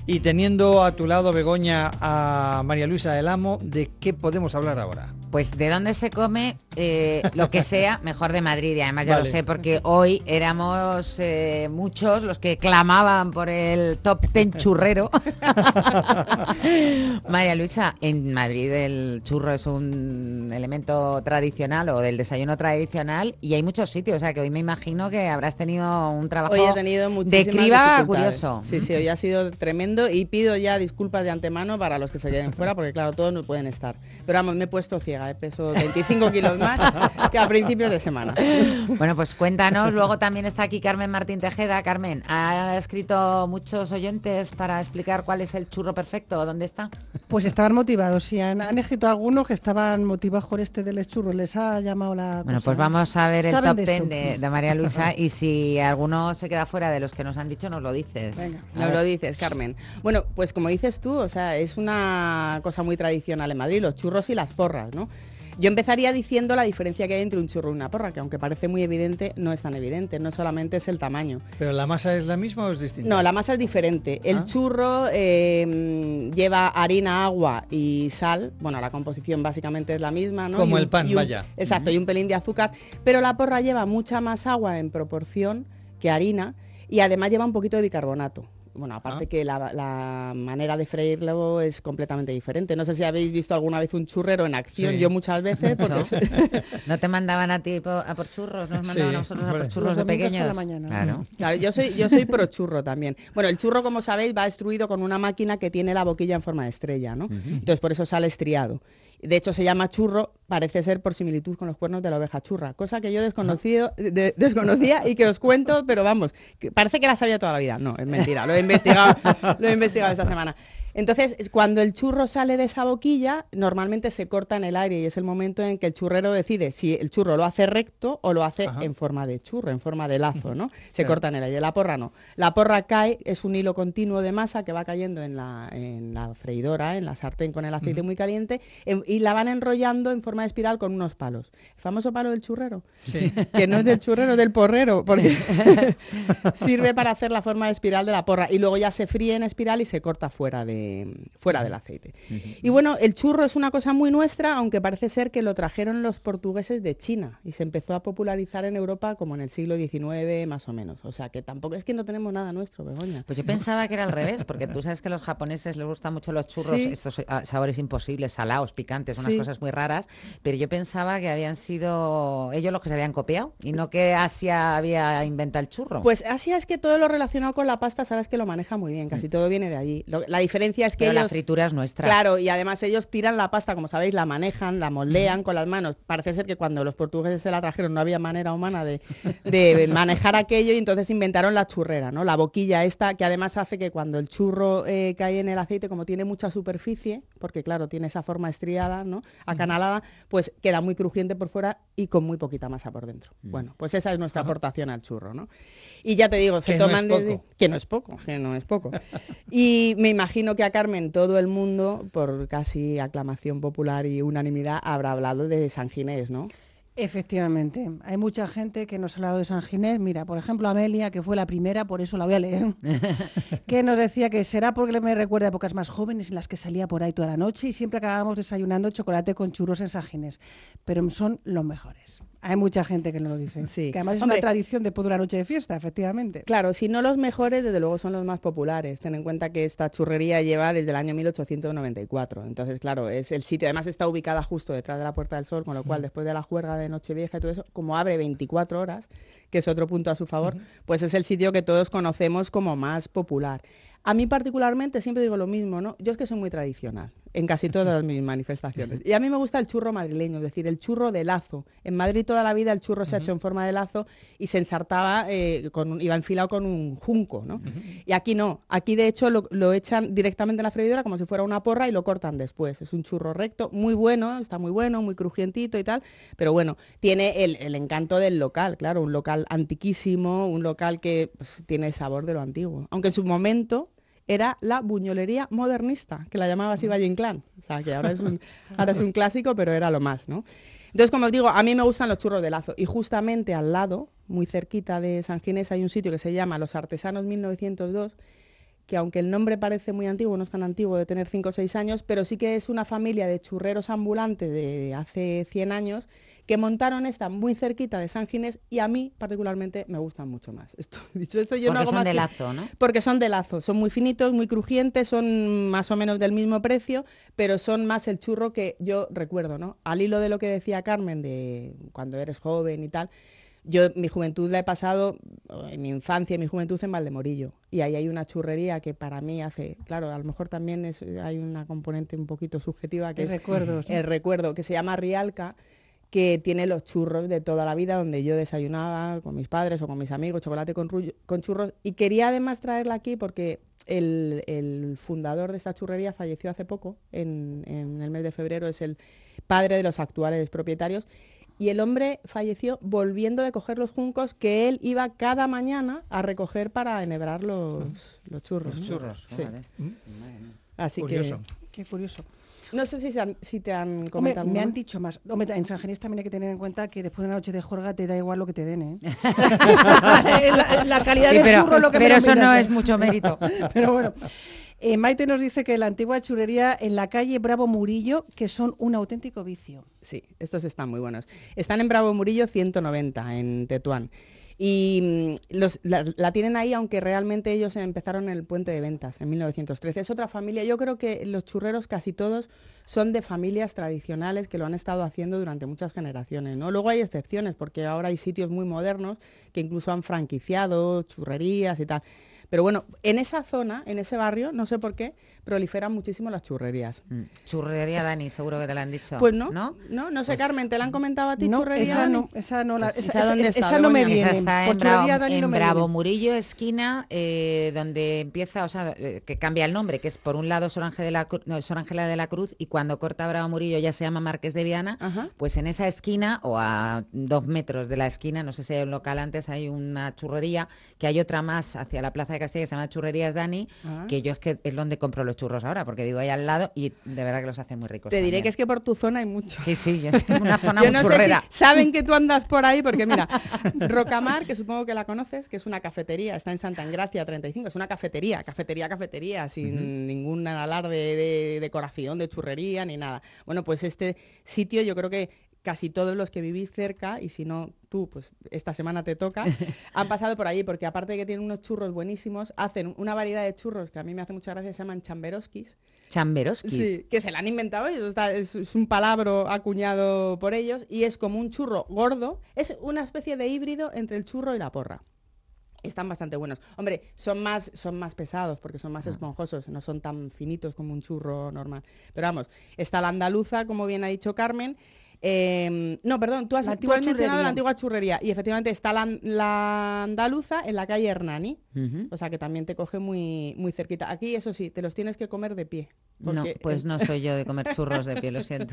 Y teniendo a tu lado, Begoña, a María Luisa del Amo, ¿de qué podemos hablar ahora? Pues de dónde se come lo que sea, mejor de Madrid. Y además ya Vale. lo sé, porque hoy éramos muchos los que clamaban por el top 10 churrero. María Luisa, en Madrid el churro es un elemento tradicional o del desayuno tradicional y hay muchos sitios. O sea que hoy me imagino que habrás tenido un trabajo Hoy he tenido de muchísimas criba dificultades. curioso. Sí, hoy ha sido tremendo y pido ya disculpas de antemano para los que se queden fuera, porque claro, todos no pueden estar. Pero vamos, me he puesto ciega, peso 25 kilos más que a principios de semana. Bueno, pues cuéntanos. Luego también está aquí Carmen Martín Tejeda. Carmen, ¿ha escrito muchos oyentes para explicar cuál es el churro perfecto? ¿Dónde está? Pues estaban motivados, sí, han escrito algunos que estaban motivados con este del churro, les ha llamado la Bueno, cosa. pues vamos a ver el ¿Saben top de 10 esto? de María Luisa y si alguno se queda fuera de los que nos han dicho, nos lo dices. Venga. A Nos ver. lo dices, Carmen. Bueno, pues como dices tú, o sea, es una cosa muy tradicional en Madrid, los churros y las porras, ¿no? Yo empezaría diciendo la diferencia que hay entre un churro y una porra, que aunque parece muy evidente, no es tan evidente, no solamente es el tamaño. ¿Pero la masa es la misma o es distinta? No, la masa es diferente. El churro lleva harina, agua y sal. Bueno, la composición básicamente es la misma, ¿no? Como el pan, vaya. Exacto, y un pelín de azúcar. Pero la porra lleva mucha más agua en proporción que harina y además lleva un poquito de bicarbonato. Bueno, aparte que la manera de freírlo es completamente diferente. No sé si habéis visto alguna vez un churrero en acción, Sí. yo muchas veces, porque ¿No te mandaban a ti a por churros? ¿Nos mandaban Sí, a nosotros a hombre. por churros Los de domingos por pequeños? la mañana. Claro. Claro, yo soy pro churro también. Bueno, el churro, como sabéis, va extruido con una máquina que tiene la boquilla en forma de estrella, ¿no? Entonces, por eso sale estriado. De hecho, se llama churro, parece ser por similitud con los cuernos de la oveja churra, cosa que yo desconocía y que os cuento, pero vamos, que parece que la sabía toda la vida. No, es mentira, lo he investigado esta semana. Entonces, cuando el churro sale de esa boquilla, normalmente se corta en el aire y es el momento en que el churrero decide si el churro lo hace recto o lo hace en forma de churro, en forma de lazo, ¿no? Se corta en el aire. La porra no. La porra cae, es un hilo continuo de masa que va cayendo en la freidora, en la sartén con el aceite muy caliente y la van enrollando en forma de espiral con unos palos. El famoso palo del churrero. Sí. Que no es del churrero, es del porrero, porque sirve para hacer la forma de espiral de la porra y luego ya se fríe en espiral y se corta fuera del aceite. Y bueno, el churro es una cosa muy nuestra, aunque parece ser que lo trajeron los portugueses de China y se empezó a popularizar en Europa como en el siglo XIX más o menos. O sea que tampoco es que no tenemos nada nuestro, Begoña. Pues yo pensaba que era al revés, porque tú sabes que a los japoneses les gustan mucho los churros, Sí. estos sabores imposibles, salados, picantes, unas Sí. cosas muy raras, pero yo pensaba que habían sido ellos los que se habían copiado y no que Asia había inventado el churro. Pues Asia es que todo lo relacionado con la pasta sabes que lo maneja muy bien, casi todo viene de allí. La diferencia es que pero la ellos... fritura es nuestra. Claro, y además ellos tiran la pasta, como sabéis, la manejan, la moldean con las manos. Parece ser que cuando los portugueses se la trajeron no había manera humana de manejar aquello y entonces inventaron la churrera, ¿no? La boquilla esta, que además hace que cuando el churro cae en el aceite, como tiene mucha superficie, porque claro, tiene esa forma estriada, ¿no? Acanalada, pues queda muy crujiente por fuera y con muy poquita masa por dentro. Bueno, pues esa es nuestra aportación al churro, ¿no? Y ya te digo, se Que no toman es desde... poco. Que no es poco, que no es poco. Y me imagino que a Carmen todo el mundo, por casi aclamación popular y unanimidad, habrá hablado de San Ginés, ¿no? Efectivamente, hay mucha gente que nos ha hablado de San Ginés. Mira, por ejemplo, Amelia, que fue la primera, por eso la voy a leer, que nos decía que será porque me recuerda a épocas más jóvenes en las que salía por ahí toda la noche y siempre acabábamos desayunando chocolate con churros en San Ginés, pero son los mejores. Hay mucha gente que nos lo dice. Sí. Que además es Hombre, una tradición después de una noche de fiesta, efectivamente. Claro, si no los mejores, desde luego son los más populares. Ten en cuenta que esta churrería lleva desde el año 1894. Entonces, claro, es el sitio. Además está ubicada justo detrás de la Puerta del Sol, con lo cual después de la juerga de Nochevieja y todo eso, como abre 24 horas, que es otro punto a su favor, pues es el sitio que todos conocemos como más popular. A mí particularmente siempre digo lo mismo, ¿no? Yo es que soy muy tradicional en casi todas mis manifestaciones. Y a mí me gusta el churro madrileño, es decir, el churro de lazo. En Madrid toda la vida el churro se ha hecho en forma de lazo y se ensartaba, iba enfilado con un junco, ¿no? Y aquí no. Aquí, de hecho, lo echan directamente en la freidora como si fuera una porra y lo cortan después. Es un churro recto, muy bueno, está muy bueno, muy crujientito y tal, pero bueno, tiene el encanto del local, claro, un local antiquísimo, un local que pues, tiene el sabor de lo antiguo. Aunque en su momento era la buñolería modernista, que la llamaba así Valle Inclán. O sea, que ahora es un clásico, pero era lo más, ¿no? Entonces, como os digo, a mí me gustan los churros de lazo. Y justamente al lado, muy cerquita de San Ginés, hay un sitio que se llama Los Artesanos 1902, que aunque el nombre parece muy antiguo, no es tan antiguo, de tener 5 o 6 años, pero sí que es una familia de churreros ambulantes de hace 100 años que montaron esta muy cerquita de San Ginés y a mí particularmente me gustan mucho más. Dicho esto, yo Porque no hago son más de que- lazo, ¿no? Porque son de lazo, son muy finitos, muy crujientes, son más o menos del mismo precio, pero son más el churro que yo recuerdo, ¿no? Al hilo de lo que decía Carmen, de cuando eres joven y tal, yo mi juventud la he pasado, en mi infancia y mi juventud en Valdemorillo, y ahí hay una churrería que para mí hace, claro, a lo mejor también hay una componente un poquito subjetiva, que De es recuerdos, ¿no? el recuerdo, que se llama Rialca, que tiene los churros de toda la vida, donde yo desayunaba con mis padres o con mis amigos, chocolate con churros, y quería además traerla aquí porque el fundador de esta churrería falleció hace poco, en el mes de febrero, es el padre de los actuales propietarios, y el hombre falleció volviendo de coger los juncos que él iba cada mañana a recoger para enhebrar los churros. Los ¿no? churros. Sí. Joder. ¿Mm? Madre mía. Así Curioso. Qué curioso. que no sé si te han Hombre, comentado. me alguno han más. dicho más. Hombre, en San Genís también hay que tener en cuenta que después de una noche de juerga te da igual lo que te den, ¿eh? la calidad Sí, del pero, churro es lo que pero menos eso no miras, es mucho mérito. Pero bueno. Maite nos dice que la antigua churrería en la calle Bravo Murillo, que son un auténtico vicio. Sí, estos están muy buenos. Están en Bravo Murillo 190, en Tetuán. Y la tienen ahí, aunque realmente ellos empezaron en el Puente de Ventas, en 1913. Es otra familia. Yo creo que los churreros casi todos son de familias tradicionales que lo han estado haciendo durante muchas generaciones, ¿no? Luego hay excepciones, porque ahora hay sitios muy modernos que incluso han franquiciado churrerías y tal. Pero bueno, en esa zona, en ese barrio, no sé por qué, proliferan muchísimo las churrerías. Churrería Dani, seguro que te lo han dicho. Pues no, ¿No? no sé, Carmen, ¿te la han comentado a ti, No, churrería? esa Dani? no, esa no, Pues, esa, ¿esa dónde está, esa no me Begoña? viene. Esa está Por en churrería Bravo, Dani no en me Bravo viene. Murillo, esquina, donde empieza, o sea, que cambia el nombre, que es por un lado Sor Ángela de la Cruz, y cuando corta Bravo Murillo ya se llama Marqués de Viana. Ajá. Pues en esa esquina, o a 2 metros de la esquina, no sé si hay un local antes, hay una churrería, que hay otra más hacia la Plaza de Castilla que se llama Churrerías Dani, Ah. que yo es que es donde compro los churros ahora, porque vivo ahí al lado y de verdad que los hacen muy ricos. Te diré también. que es que por tu zona hay mucho. Sí, sí, es una zona Yo muy no sé si churrera. saben que tú andas por ahí, porque mira, Rocamar, que supongo que la conoces, que es una cafetería, está en Santa Engracia 35, es una cafetería, sin ningún alarde de decoración, de churrería, ni nada. Bueno, pues este sitio yo creo que casi todos los que vivís cerca, y si no tú, pues esta semana te toca, han pasado por allí, porque aparte de que tienen unos churros buenísimos, hacen una variedad de churros que a mí me hace mucha gracia, se llaman chamberoskis. Chamberoskis. Sí, que se la han inventado ellos, es un palabro acuñado por ellos y es como un churro gordo, es una especie de híbrido entre el churro y la porra. Están bastante buenos. Hombre, son más pesados porque son más esponjosos, no son tan finitos como un churro normal. Pero vamos, está la andaluza, como bien ha dicho Carmen. No, perdón, tú has mencionado churrería. la antigua churrería y efectivamente está la andaluza en la calle Hernani, Ujú. o sea que también te coge muy, muy cerquita. Aquí, eso sí, te los tienes que comer de pie. No, porque pues no soy yo de comer churros de pie, lo siento.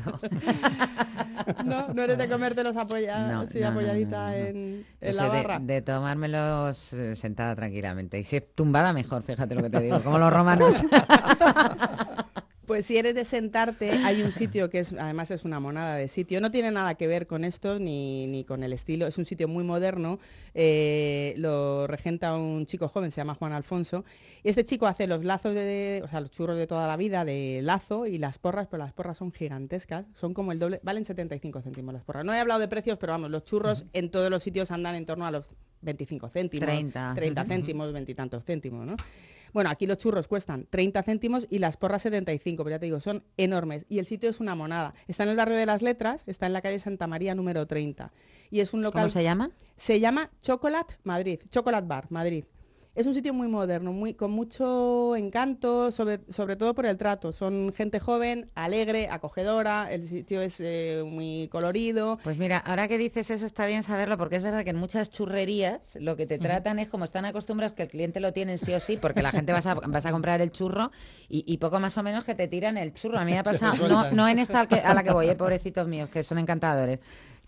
no eres de comértelos apoyadita no. en Yo la soy barra. de tomármelos sentada tranquilamente. Y si es tumbada, mejor, fíjate lo que te digo, como los romanos. Pues si eres de sentarte, hay un sitio que además es una monada de sitio. No tiene nada que ver con esto ni con el estilo. Es un sitio muy moderno. Lo regenta un chico joven, se llama Juan Alfonso. Y este chico hace los lazos o sea, los churros de toda la vida de lazo y las porras, pero las porras son gigantescas. Son como el doble, valen 75 céntimos las porras. No he hablado de precios, pero vamos, los churros en todos los sitios andan en torno a los 25 céntimos, 30 céntimos, 20 y tantos céntimos, ¿no? Bueno, aquí los churros cuestan 30 céntimos y las porras 75, pero ya te digo, son enormes. Y el sitio es una monada. Está en el barrio de las Letras, está en la calle Santa María número 30. Y es un local... ¿Cómo se llama? Se llama Chocolate Madrid, Chocolate Bar, Madrid. Es un sitio muy moderno, con mucho encanto, sobre todo por el trato. Son gente joven, alegre, acogedora, el sitio es muy colorido. Pues mira, ahora que dices eso está bien saberlo, porque es verdad que en muchas churrerías lo que te tratan es como están acostumbrados que el cliente lo tiene sí o sí, porque la gente vas a comprar el churro y poco más o menos que te tiran el churro. A mí me ha pasado, no en esta a la que voy, pobrecitos míos, que son encantadores.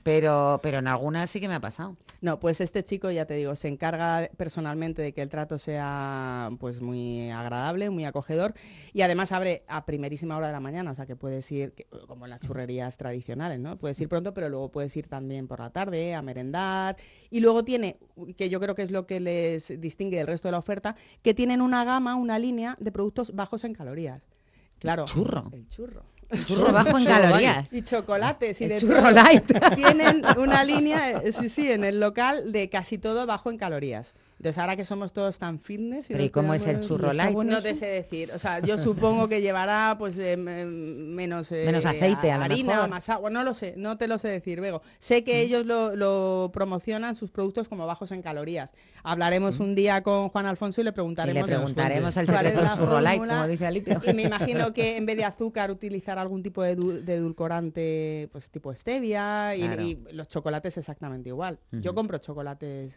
pero en algunas sí que me ha pasado. No, pues este chico, ya te digo, se encarga personalmente de que el trato sea pues muy agradable, muy acogedor, y además abre a primerísima hora de la mañana, o sea que puedes ir, como en las churrerías tradicionales, ¿no? Puedes ir pronto, pero luego puedes ir también por la tarde a merendar, y luego tiene, que yo creo que es lo que les distingue del resto de la oferta, que tienen una gama, una línea de productos bajos en calorías. Claro. Churro. El churro. Churro bajo en calorías. Y chocolates y El de churro todo. light. Tienen una línea, sí, en el local de casi todo bajo en calorías. Entonces, ahora que somos todos tan fitness... Pero ¿y cómo es el churro light? No te sé decir. O sea, yo supongo que llevará pues menos aceite, a lo harina, mejor. más agua. No lo sé, no te lo sé decir, Bego. Sé que ellos lo promocionan, sus productos, como bajos en calorías. Hablaremos un día con Juan Alfonso y le Y preguntaremos... le preguntaremos el cuál es secreto del la churro light, fórmula. como dice Alipio. Y me imagino que en vez de azúcar utilizar algún tipo de edulcorante, pues tipo stevia, Claro. y los chocolates exactamente igual. Yo compro chocolates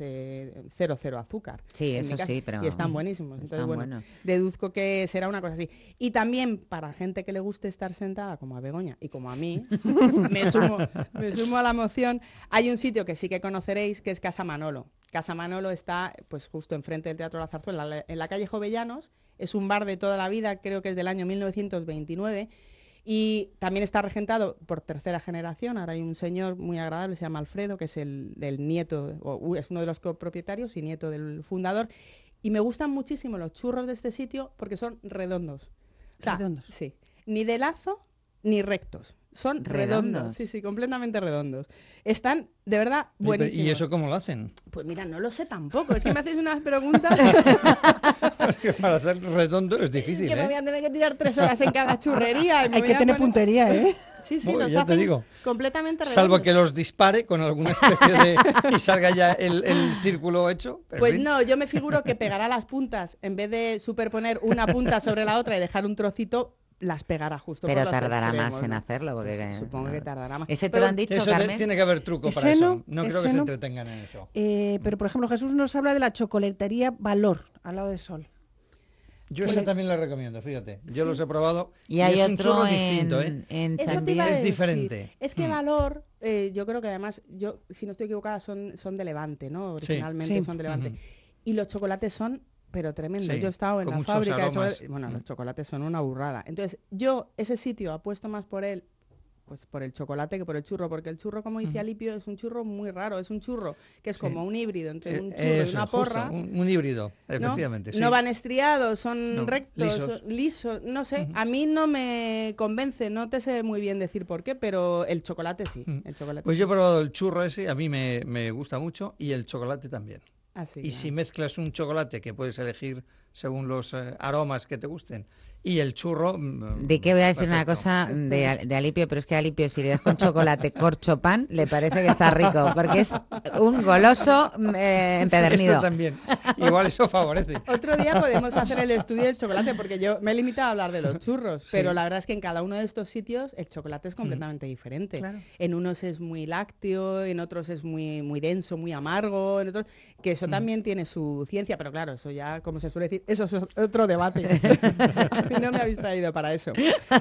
0 azúcar. Sí, en mi eso casa, sí, pero... y están buenísimos. Entonces, están bueno, buenos. deduzco que será una cosa así. Y también para gente que le guste estar sentada, como a Begoña y como a mí, me sumo a la moción. Hay un sitio que sí que conoceréis, que es Casa Manolo. Casa Manolo está pues justo enfrente del Teatro La Zarzuela, en la calle Jovellanos. Es un bar de toda la vida, creo que es del año 1929. Y también está regentado por tercera generación. Ahora hay un señor muy agradable, se llama Alfredo, que es el nieto, es uno de los copropietarios y nieto del fundador. Y me gustan muchísimo los churros de este sitio porque son redondos. O sea, Redondos. Sí. Ni de lazo ni rectos. Son redondos. Sí, sí, completamente redondos. Están, de verdad, buenísimos. ¿Y eso cómo lo hacen? Pues mira, no lo sé tampoco. Es que me hacéis unas preguntas Es que para hacer redondo es difícil, que me voy ¿eh? a tener que tirar 3 horas en cada churrería. Y me Hay voy que a tener poner- puntería, ¿eh? Sí, sí, Uy, los ya te hacen digo. completamente redondos. Salvo que los dispare con alguna especie de... y salga ya el círculo hecho. en Pues fin. no, yo me figuro que pegará las puntas, en vez de superponer una punta sobre la otra y dejar un trocito, las pegará justo Pero por los tardará extremos, más en ¿no? hacerlo. Porque, Pues supongo que tardará más. ¿Ese te Pero lo han dicho, Eso Carmen? tiene que haber truco para Ese eso. No no, creo que ese se no. entretengan en eso. Pero, por ejemplo, Jesús nos habla de la chocolatería Valor, al lado de Sol. Yo esa también la recomiendo, fíjate. Yo los he probado Y hay es un otro churro en, distinto, ¿eh? en Eso te iba a Chandía. Es decir. diferente. Es que Mm. Valor, yo creo que además, yo si no estoy equivocada, son de Levante, ¿no? Originalmente Sí. son de Levante. Ujú. Y los chocolates son, pero tremendos. Sí, Yo he estado en con la muchos fábrica de aromas. chocolates. Bueno, Mm. los chocolates son una burrada. Entonces, yo ese sitio apuesto más por él, pues por el chocolate que por el churro, porque el churro, como dice Alipio, es un churro muy raro. Es un churro que es Sí. como un híbrido entre un churro y Eso, una justo, porra. un híbrido, ¿no? efectivamente. sí. No van estriados, son No, rectos, lisos. son lisos, no sé, Ujú. a mí no me convence, no te sé muy bien decir por qué, pero el chocolate sí, Ujú. el chocolate Pues sí. yo he probado el churro ese, a mí me gusta mucho, y el chocolate también. Así Y ya. si mezclas un chocolate que puedes elegir según los aromas que te gusten, y el churro... De que voy a decir una perfecto. cosa de Alipio, pero es que Alipio, si le das con chocolate corcho pan, le parece que está rico, porque es un goloso empedernido. Eso también. Igual eso favorece. Otro día podemos hacer el estudio del chocolate, porque yo me he limitado a hablar de los churros, pero la verdad es que en cada uno de estos sitios el chocolate es completamente diferente. Claro. En unos es muy lácteo, en otros es muy, muy denso, muy amargo, en otros que eso también tiene su ciencia, pero claro, eso ya, como se suele decir, eso es otro debate. Y no me habéis traído para eso.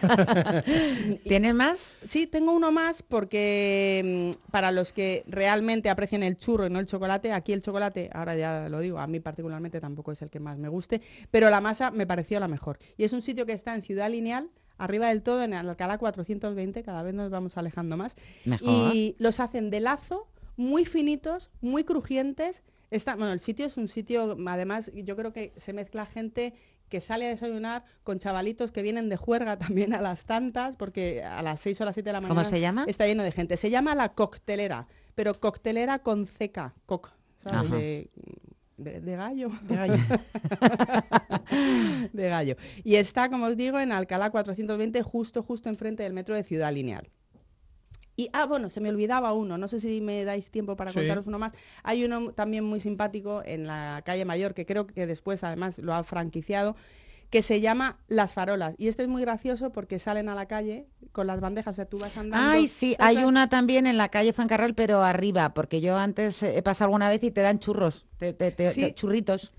¿Tienes más? Sí, tengo uno más porque para los que realmente aprecian el churro y no el chocolate, aquí el chocolate, ahora ya lo digo, a mí particularmente tampoco es el que más me guste, pero la masa me pareció la mejor. Y es un sitio que está en Ciudad Lineal, arriba del todo, en Alcalá 420, cada vez nos vamos alejando más. Mejor. Y los hacen de lazo, muy finitos, muy crujientes. Bueno, el sitio es un sitio, además, yo creo que se mezcla gente que sale a desayunar con chavalitos que vienen de juerga también a las tantas, porque a las 6 o las 7 de la mañana ¿Cómo se llama? está lleno de gente. Se llama La Coctelera, pero coctelera con CK, coc, ¿sabes? Ajá. De gallo. De gallo. De gallo. Y está, como os digo, en Alcalá 420, justo enfrente del metro de Ciudad Lineal. Y, bueno, se me olvidaba uno, no sé si me dais tiempo para Sí. contaros uno más. Hay uno también muy simpático en la calle Mayor, que creo que después además lo ha franquiciado, que se llama Las Farolas. Y este es muy gracioso porque salen a la calle con las bandejas, o sea, tú vas andando... Ay, sí, hay una también en la calle Fancarral, pero arriba, porque yo antes he pasado alguna vez y te dan churros, Sí. churritos.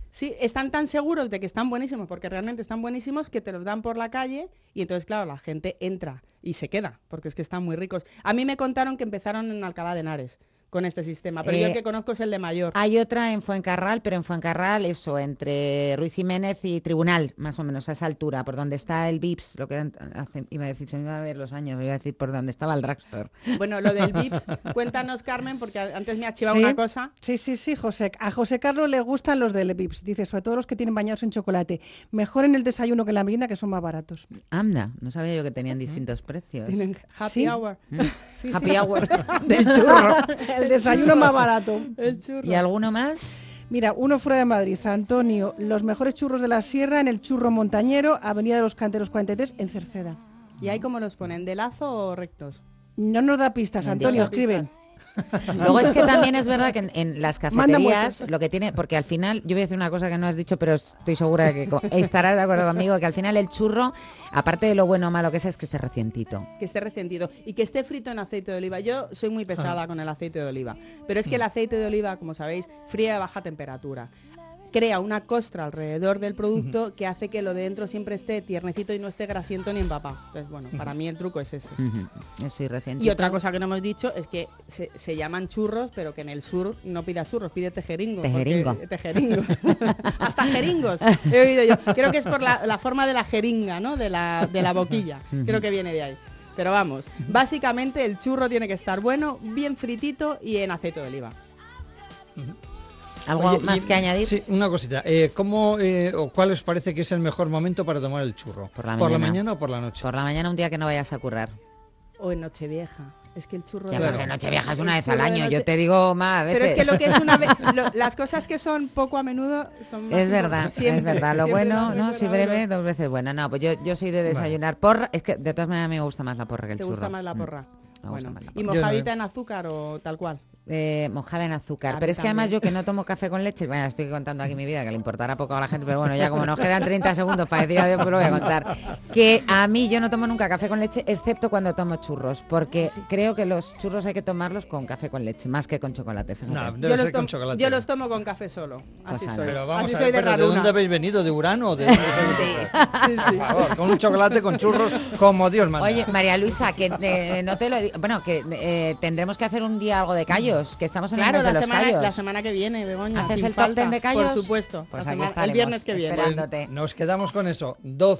Sí, están tan seguros de que están buenísimos, porque realmente están buenísimos, que te los dan por la calle y entonces, claro, la gente entra y se queda, porque es que están muy ricos. A mí me contaron que empezaron en Alcalá de Henares con este sistema, pero yo el que conozco es el de Mayor. Hay otra en Fuencarral, pero en Fuencarral, eso, entre Ruiz Jiménez y Tribunal, más o menos a esa altura, por donde está el Vips, lo que hace, iba a decir, se me iba a ver los años, me iba a decir por donde estaba el drugstore. Bueno, lo del Vips, cuéntanos, Carmen, porque antes me ha chivado ¿Sí? una cosa. Sí, José. A José Carlos le gustan los del Vips. Dice, sobre todo los que tienen bañados en chocolate. Mejor en el desayuno que en la merienda, que son más baratos. Anda, no sabía yo que tenían distintos precios. Tienen happy Sí. hour. Happy hour del churro. El desayuno más barato. El churro. ¿Y alguno más? Mira, uno fuera de Madrid, Antonio, los mejores churros de la Sierra en el Churro Montañero, Avenida de los Canteros 43, en Cerceda. ¿Y ahí cómo los ponen? ¿De lazo o rectos? No nos da pistas, No Antonio, nos da escribe. Luego es que también es verdad que en las Manda cafeterías muestras. lo que tiene, porque al final, yo voy a decir una cosa que no has dicho, pero estoy segura de que estarás de acuerdo conmigo, que al final el churro, aparte de lo bueno o malo que es que esté recientito. Que esté recientido y que esté frito en aceite de oliva. Yo soy muy pesada con el aceite de oliva, pero es que el aceite de oliva, como sabéis, fría a baja temperatura. Crea una costra alrededor del producto que hace que lo de dentro siempre esté tiernecito y no esté grasiento ni empapado. Entonces, bueno, para mí el truco es ese. Yo soy recientito. Y otra cosa que no hemos dicho es que se llaman churros, pero que en el sur no pida churros, pide tejeringo. Tejeringo. Tejeringo. Hasta jeringos, he oído yo. Creo que es por la forma de la jeringa, ¿no? De la boquilla. Creo que viene de ahí. Pero vamos, básicamente el churro tiene que estar bueno, bien fritito y en aceite de oliva. ¿Algo Oye, más que añadir? Sí, una cosita. ¿Cómo o cuál os parece que es el mejor momento para tomar el churro? Por la ¿Por la mañana. mañana o por la noche? Por la mañana un día que no vayas a currar. O en Nochevieja. Es que el churro... Ya, de- porque Nochevieja es el una vez al churro de año, noche- yo te digo más veces. Pero es que lo que es una vez... las cosas que son poco a menudo son más Es verdad, importantes. Siempre, es verdad. Lo siempre bueno, las no, si recuerdo. breve, dos veces buena. No, pues yo soy de desayunar porra. Es que de todas maneras a mí me gusta más la porra que el ¿Te churro. gusta más la Mm. porra? Me gusta más la ¿Y porra. mojadita en azúcar o tal cual? Mojada en azúcar. A mí Pero es que además también. yo que no tomo café con leche, bueno, estoy contando aquí mi vida, que le importará poco a la gente, pero bueno, ya como nos quedan 30 segundos para decir adiós, pues lo voy a contar. Que a mí yo no tomo nunca café con leche, excepto cuando tomo churros, porque creo que los churros hay que tomarlos con café con leche, más que con chocolate. Fíjate. No, debe ser con chocolate. Yo los tomo con café solo. Así Pues soy. Pero vamos Así a soy ver, de pero ¿de raruna. dónde habéis venido? ¿De Urano o de dónde Sí, sí. Por favor, con un chocolate con churros como Dios manda. Oye, María Luisa, que no te lo digo, bueno, que tendremos que hacer un día algo de callos, que estamos en el Claro, mes de los callos. la semana que viene, Begoña. ¿Haces sin el top falta. 10 de callos? Por supuesto. Pues La aquí semana- estaremos el viernes que viene. esperándote. Nos quedamos con eso. 12